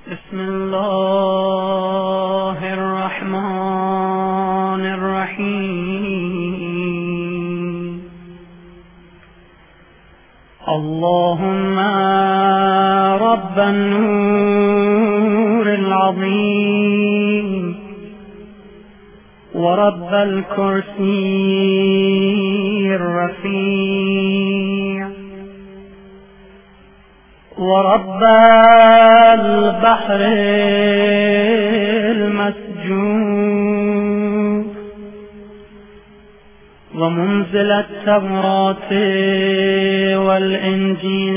بسم الله الرحمن الرحيم. اللهم رب النور العظيم ورب الكرسي الرفيع ورب البحر المسجود ومنزل التوراة والإنجيل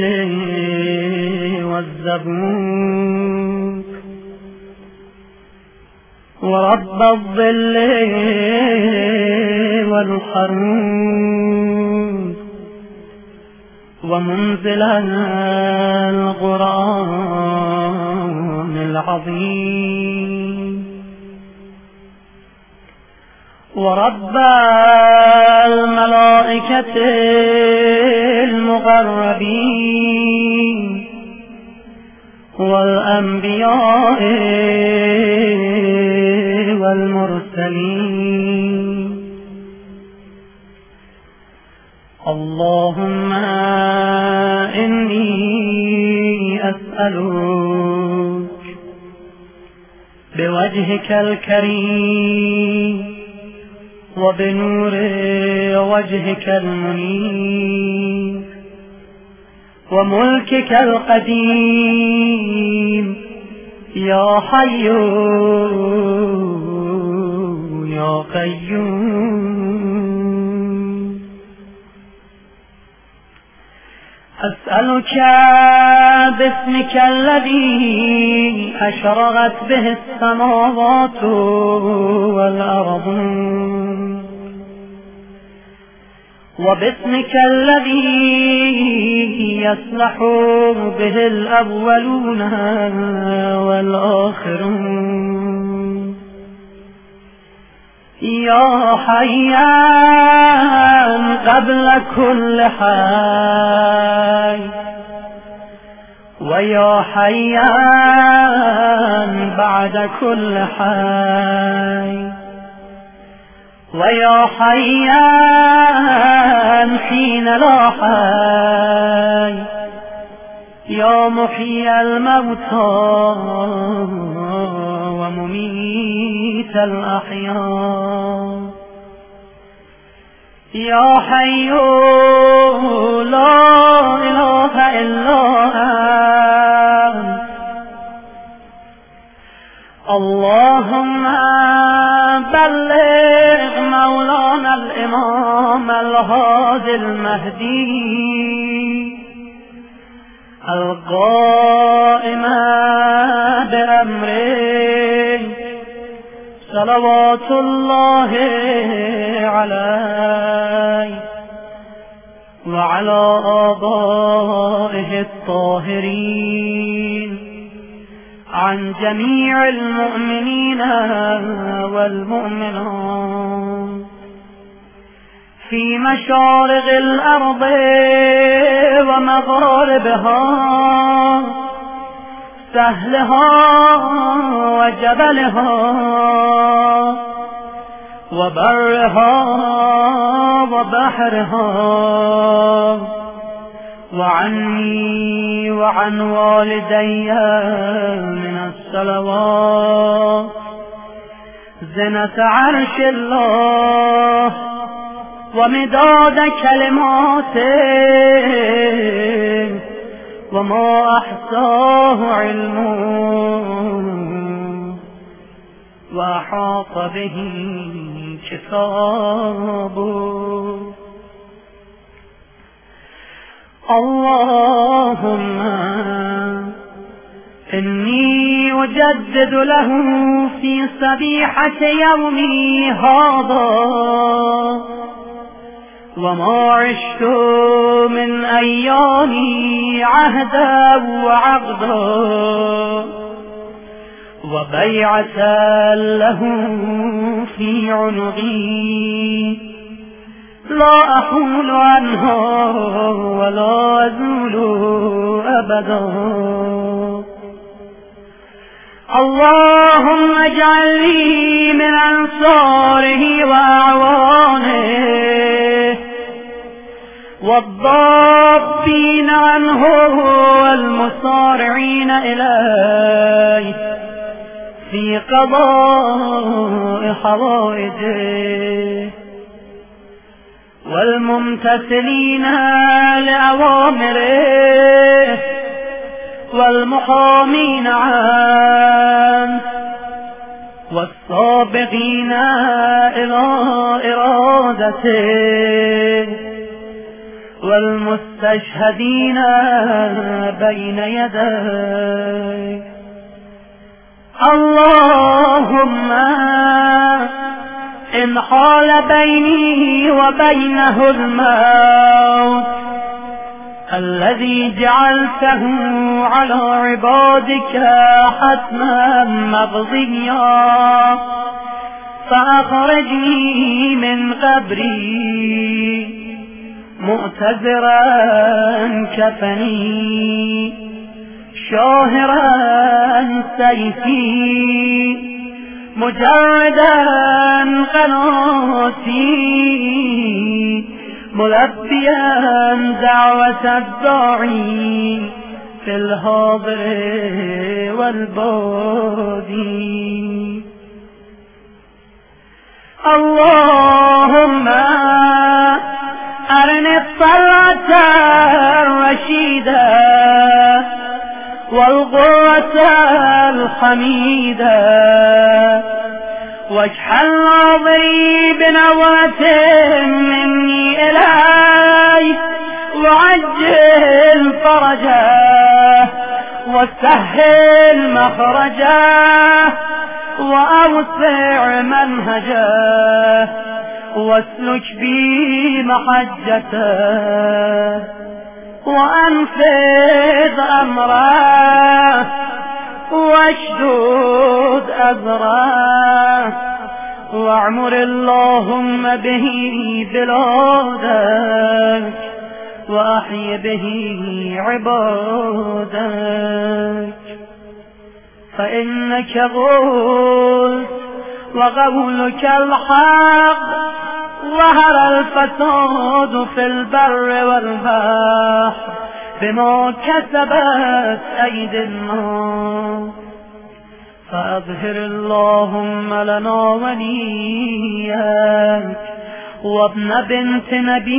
والزبور ورب الظل والحرور ومنزل القرآن العظيم ورب الملائكة المقربين والأنبياء والمرسلين. اللهم إني أسألك بوجهك الكريم وبنور وجهك المنير وملكك القديم يا حي يا قيوم، أسألك باسمك الذي أشرقت به السماوات والأرض وباسمك الذي يصلح به الأولون والآخرون، يا حيان قبل كل حي ويا حيان بعد كل حي ويا حيان حين لا حي، يا محيي الموتى ومميت الأحياء، يا حي لا إله إلا أنت. اللهم بلغ مولانا الإمام الهادي المهدي القائم بأمره صلوات الله عليه وعلى آبائه الطاهرين عن جميع المؤمنين والمؤمنات في مشارق الأرض ومغاربها، سهلها وجبلها وبرها وبحرها، وعني وعن والدي من الصلوات زنة عرش الله ومداد كلماته وما أحصاه علمه وأحاط به كتابه. اللهم إني أجدد له في صبيحة يومي هذا وما عشت من أيامي عهدا وعقدا وبيعة له في عنقي لا أحول عنها ولا أزول أبدا. اللهم اجعل لي من أنصاره وأعوانه والضابين عنه والمسارعين إليه في قضاء حوائجه والممتثلين لأوامره والمحامين عنه والسابقين إلى إرادته والمستشهدين بين يديه. اللهم إن حال بيني وبينه الموت الذي جعلته على عبادك حتما مقضيا فأخرجني من قبري مؤتزرا كفني شاهرا سيفي مجردا قناتي ملبيا دعوة الداعي في الحاضر والبادي. اللهم أرني الطلعة الرشيدة والقوة الحميدة واجعل ناظري بنظرة مني إليه وعجل فرجه وسهل مخرجه وأوسع منهجه واسلك بي محجته وأنفذ أمره واشدد أزره واعمر اللهم به بلادك وأحي به عبادك فإنك قلت وقولك الحق ظهر الفساد في البر والبحر بما كسبت أيدي الناس فأظهر اللهم لنا وليك وابن بنت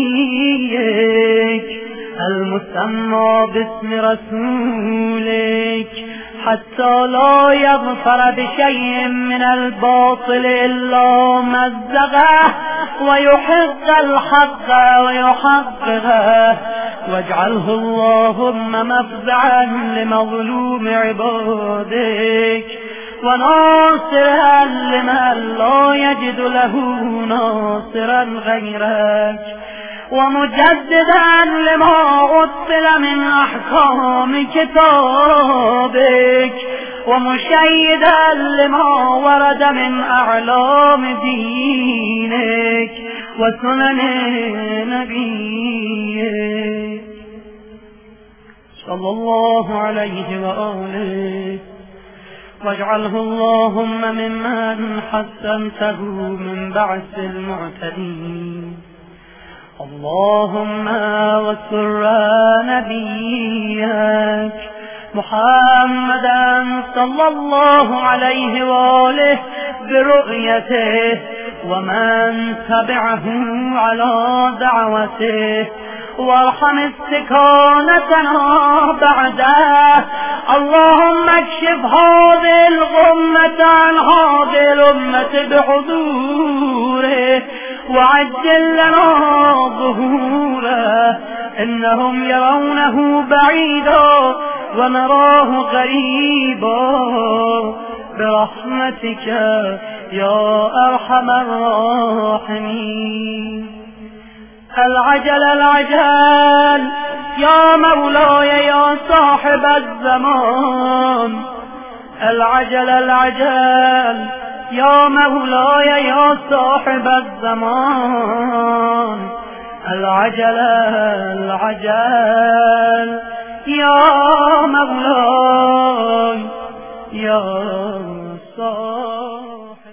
نبيك المسمى باسم رسولك حتى لا يظفر بشيء من الباطل إلا مزقه ويحق الحق ويحققه واجعله اللهم مفزعا لمظلوم عبادك وناصرا لمن لا يجد له ناصرا غيرك ومجددا لما أصل من أحكام كتابك ومشيدا لما ورد من أعلام دينك وسنن نبيك صلى الله عليه وآله واجعله اللهم ممن حسنته من بعث المعتدين. اللهم وسر نبيك محمدا صلى الله عليه وآله برؤيته ومن تبعه على دعوته وارحم استكانتنا بعده. اللهم اكشف هذه الغمة عن هذه الأمة بحضوره وعجل لنا ظهوره إنهم يرونه بعيدا ونراه قريبا برحمتك يا أرحم الراحمين. العجل العجل يا مولاي يا صاحب الزمان. العجل العجل يا مولاي يا صاحب الزمان. العجل العجل يا مولاي یا صاحب